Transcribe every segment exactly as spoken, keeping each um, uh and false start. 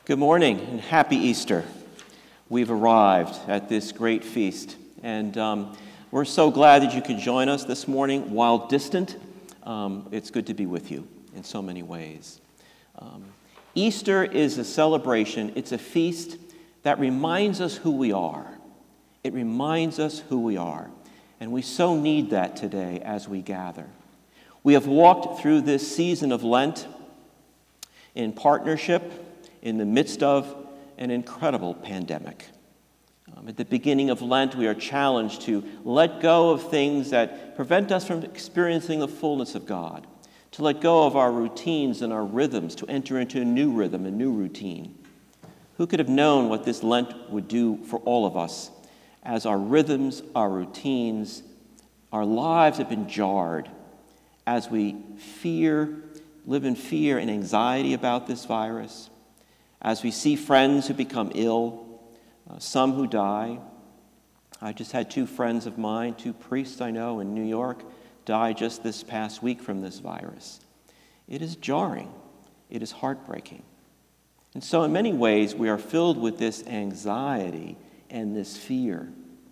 Good morning and happy Easter. We've arrived at this great feast, and um, we're so glad that you could join us this morning. While distant, um, it's good to be with you in so many ways. Um, Easter is a celebration, it's a feast that reminds us who we are. It reminds us who we are, and we so need that today as we gather. We have walked through this season of Lent in partnership in the midst of an incredible pandemic. Um, at the beginning of Lent, we are challenged to let go of things that prevent us from experiencing the fullness of God, to let go of our routines and our rhythms, to enter into a new rhythm, a new routine. Who could have known what this Lent would do for all of us as our rhythms, our routines, our lives have been jarred as we fear, live in fear and anxiety about this virus, as we see friends who become ill, uh, some who die. I just had two friends of mine, two priests I know in New York, die just this past week from this virus. It is jarring. It is heartbreaking. And so in many ways, we are filled with this anxiety and this fear.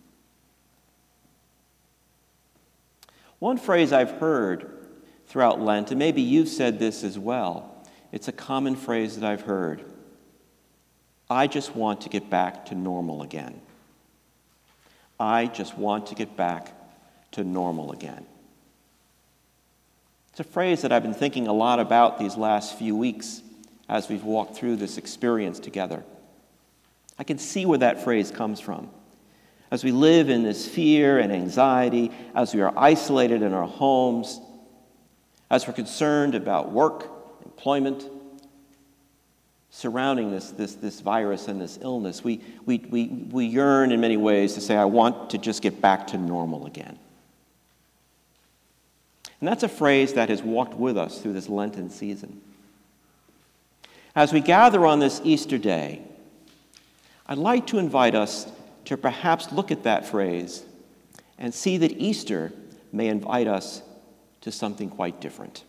One phrase I've heard throughout Lent, and maybe you've said this as well, it's a common phrase that I've heard. I just want to get back to normal again. I just want to get back to normal again. It's a phrase that I've been thinking a lot about these last few weeks as we've walked through this experience together. I can see where that phrase comes from. As we live in this fear and anxiety, as we are isolated in our homes, as we're concerned about work, employment, surrounding this, this, this virus and this illness, we, we, we, we yearn in many ways to say, I want to just get back to normal again. And that's a phrase that has walked with us through this Lenten season. As we gather on this Easter day, I'd like to invite us to perhaps look at that phrase and see that Easter may invite us to something quite different.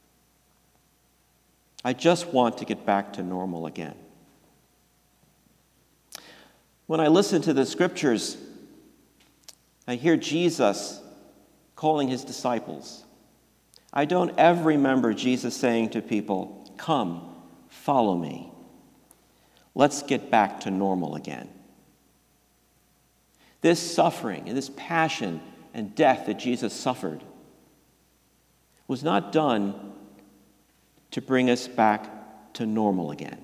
I just want to get back to normal again. When I listen to the scriptures, I hear Jesus calling his disciples. I don't ever remember Jesus saying to people, come, follow me. Let's get back to normal again. This suffering and this passion and death that Jesus suffered was not done to bring us back to normal again.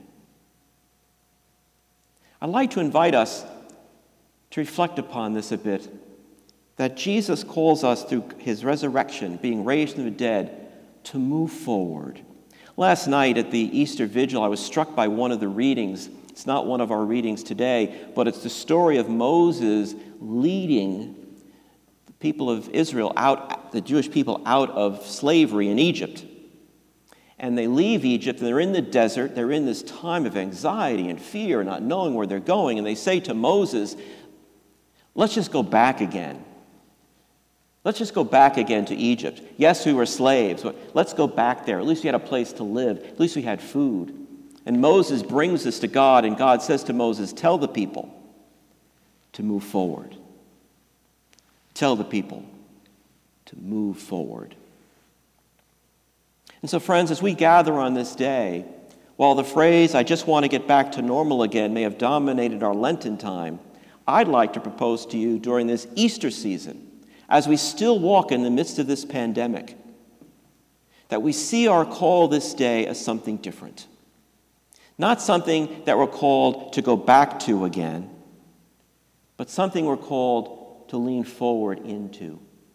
I'd like to invite us to reflect upon this a bit, that Jesus calls us through his resurrection, being raised from the dead, to move forward. Last night at the Easter Vigil, I was struck by one of the readings. It's not one of our readings today, but it's the story of Moses leading the people of Israel out, the Jewish people out of slavery in Egypt. And they leave Egypt, and they're in the desert. They're in this time of anxiety and fear, not knowing where they're going. And they say to Moses, let's just go back again. Let's just go back again to Egypt. Yes, we were slaves, but let's go back there. At least we had a place to live. At least we had food. And Moses brings this to God, and God says to Moses, tell the people to move forward. Tell the people to move forward. And so, friends, as we gather on this day, while the phrase, I just want to get back to normal again, may have dominated our Lenten time, I'd like to propose to you during this Easter season, as we still walk in the midst of this pandemic, that we see our call this day as something different. Not something that we're called to go back to again, but something we're called to lean forward into.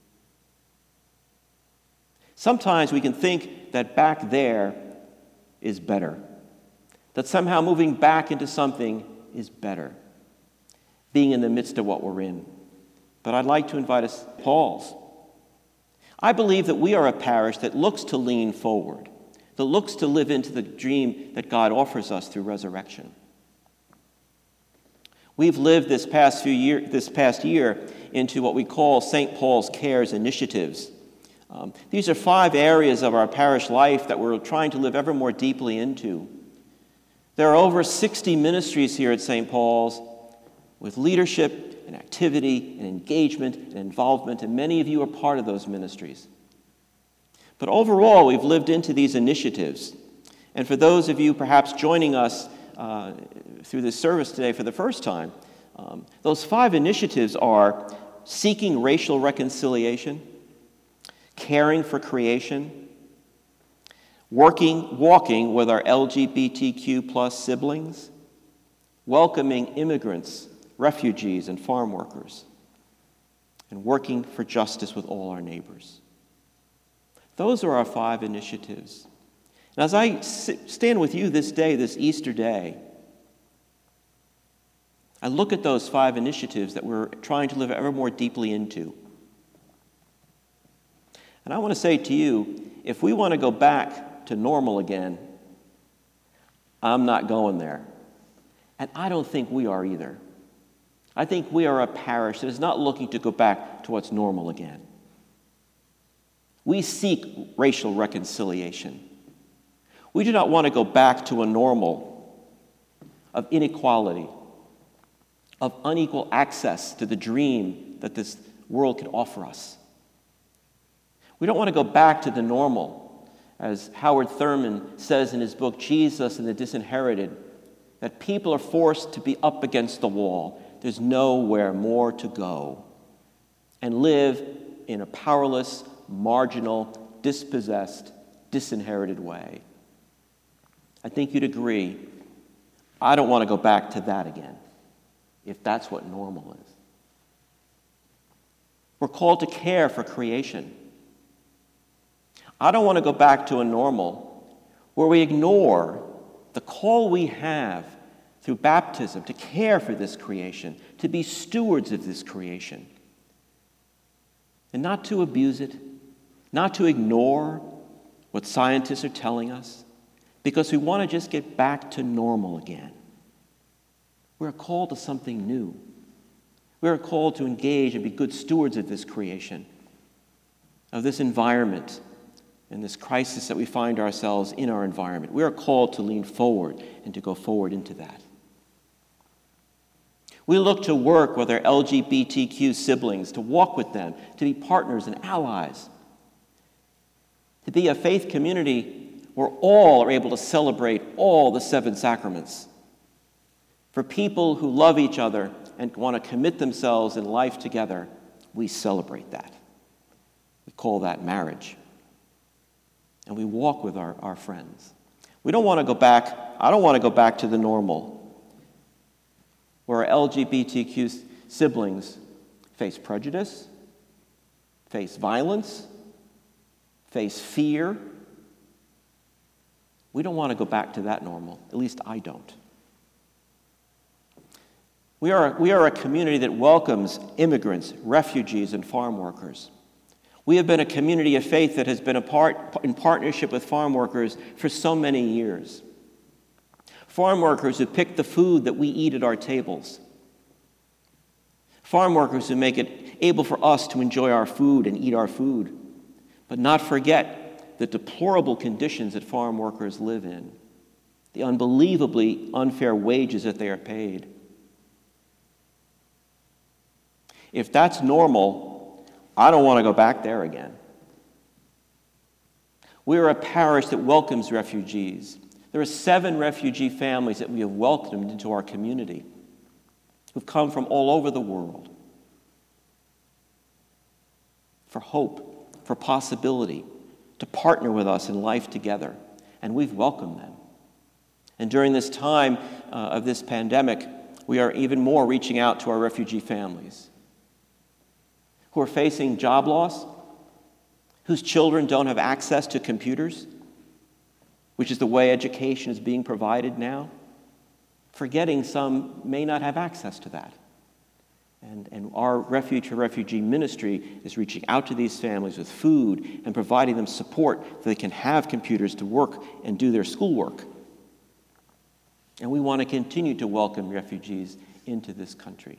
Sometimes we can think that back there is better, that somehow moving back into something is better, being in the midst of what we're in. But I'd like to invite us, Paul's. I believe that we are a parish that looks to lean forward, that looks to live into the dream that God offers us through resurrection. We've lived this past few year, this past year into what we call Saint Paul's Cares initiatives. Um, these are five areas of our parish life that we're trying to live ever more deeply into. There are over sixty ministries here at Saint Paul's with leadership and activity and engagement and involvement, and many of you are part of those ministries. But overall, we've lived into these initiatives. And for those of you perhaps joining us uh, through this service today for the first time, um, those five initiatives are seeking racial reconciliation, caring for creation, working, walking with our L G B T Q plus siblings, welcoming immigrants, refugees, and farm workers, and working for justice with all our neighbors. Those are our five initiatives. And as I sit, stand with you this day, this Easter day, I look at those five initiatives that we're trying to live ever more deeply into. And I want to say to you, if we want to go back to normal again, I'm not going there. And I don't think we are either. I think we are a parish that is not looking to go back to what's normal again. We seek racial reconciliation. We do not want to go back to a normal of inequality, of unequal access to the dream that this world could offer us. We don't want to go back to the normal, as Howard Thurman says in his book, Jesus and the Disinherited, that people are forced to be up against the wall. There's nowhere more to go, and live in a powerless, marginal, dispossessed, disinherited way. I think you'd agree, I don't want to go back to that again, if that's what normal is. We're called to care for creation. I don't want to go back to a normal where we ignore the call we have through baptism to care for this creation, to be stewards of this creation, and not to abuse it, not to ignore what scientists are telling us, because we want to just get back to normal again. We're called to something new. We're called to engage and be good stewards of this creation, of this environment, and this crisis that we find ourselves in our environment. We are called to lean forward and to go forward into that. We look to work with our L G B T Q siblings, to walk with them, to be partners and allies, to be a faith community where all are able to celebrate all the seven sacraments. For people who love each other and want to commit themselves in life together, we celebrate that. We call that marriage. And we walk with our, our friends. We don't want to go back, I don't want to go back to the normal, where our L G B T Q siblings face prejudice, face violence, face fear. We don't want to go back to that normal. At least I don't. We are, we are a community that welcomes immigrants, refugees, and farm workers. We have been a community of faith that has been a part, in partnership with farm workers for so many years. Farm workers who pick the food that we eat at our tables. Farm workers who make it able for us to enjoy our food and eat our food, but not forget the deplorable conditions that farm workers live in, the unbelievably unfair wages that they are paid. If that's normal, I don't want to go back there again. We are a parish that welcomes refugees. There are seven refugee families that we have welcomed into our community who've come from all over the world for hope, for possibility, to partner with us in life together. And we've welcomed them. And during this time uh, of this pandemic, we are even more reaching out to our refugee families who are facing job loss, whose children don't have access to computers, which is the way education is being provided now, forgetting some may not have access to that. And, and our Refuge for Refugee ministry is reaching out to these families with food and providing them support so they can have computers to work and do their schoolwork. And we want to continue to welcome refugees into this country.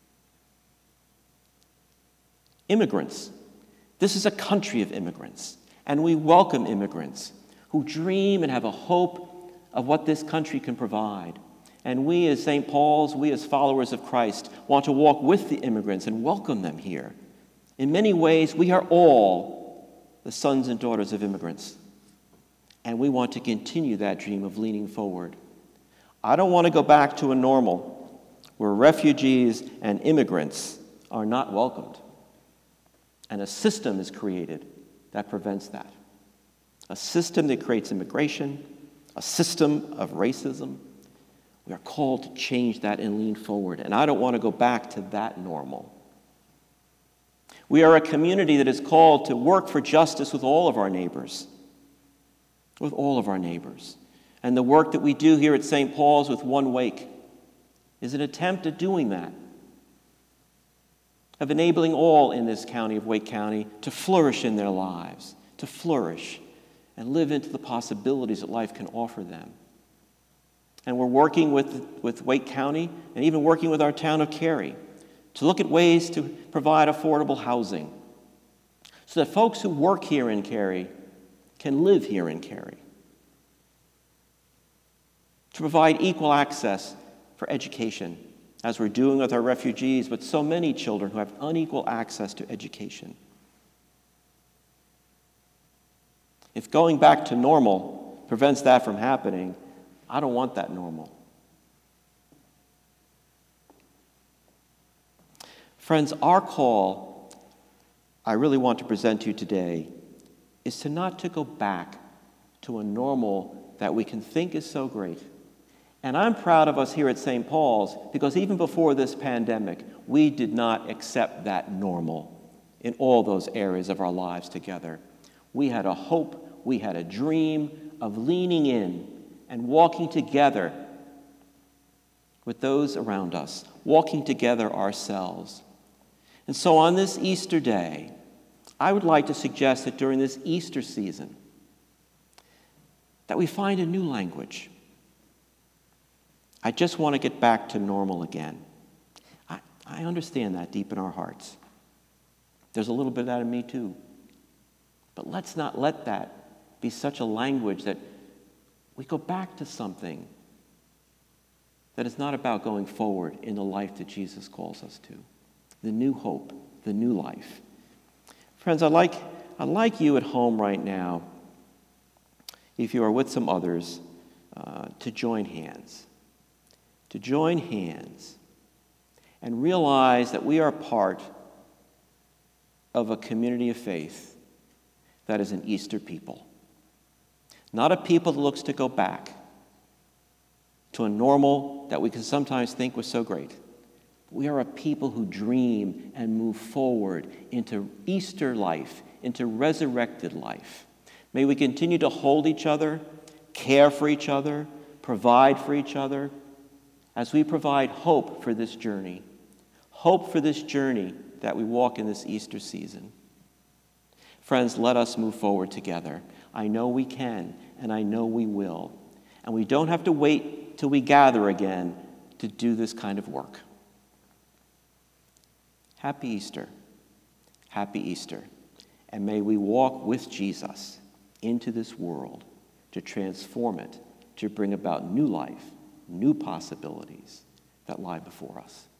Immigrants. This is a country of immigrants, and we welcome immigrants who dream and have a hope of what this country can provide. And we as Saint Paul's, we as followers of Christ, want to walk with the immigrants and welcome them here. In many ways, we are all the sons and daughters of immigrants. And we want to continue that dream of leaning forward. I don't want to go back to a normal where refugees and immigrants are not welcomed. And a system is created that prevents that. A system that creates immigration, a system of racism. We are called to change that and lean forward. And I don't want to go back to that normal. We are a community that is called to work for justice with all of our neighbors. With all of our neighbors. And the work that we do here at Saint Paul's with One Wake is an attempt at doing that. Of enabling all in this county of Wake County to flourish in their lives. To flourish and live into the possibilities that life can offer them. And we're working with, with Wake County and even working with our town of Cary to look at ways to provide affordable housing so that folks who work here in Cary can live here in Cary. To provide equal access for education, as we're doing with our refugees, but so many children who have unequal access to education. If going back to normal prevents that from happening, I don't want that normal. Friends, our call, I really want to present to you today, is to not to go back to a normal that we can think is so great. And I'm proud of us here at Saint Paul's because even before this pandemic, we did not accept that normal in all those areas of our lives together. We had a hope, we had a dream of leaning in and walking together with those around us, walking together ourselves. And so on this Easter day, I would like to suggest that during this Easter season, that we find a new language. I just want to get back to normal again. I, I understand that deep in our hearts. There's a little bit of that in me too. But let's not let that be such a language that we go back to something that is not about going forward in the life that Jesus calls us to. The new hope, the new life. Friends, I'd like, I'd like you at home right now, if you are with some others, uh, to join hands. To join hands and realize that we are part of a community of faith that is an Easter people. Not a people that looks to go back to a normal that we can sometimes think was so great. We are a people who dream and move forward into Easter life, into resurrected life. May we continue to hold each other, care for each other, provide for each other, as we provide hope for this journey. Hope for this journey that we walk in this Easter season. Friends, let us move forward together. I know we can, and I know we will. And we don't have to wait till we gather again to do this kind of work. Happy Easter. Happy Easter. And may we walk with Jesus into this world to transform it, to bring about new life, new possibilities that lie before us.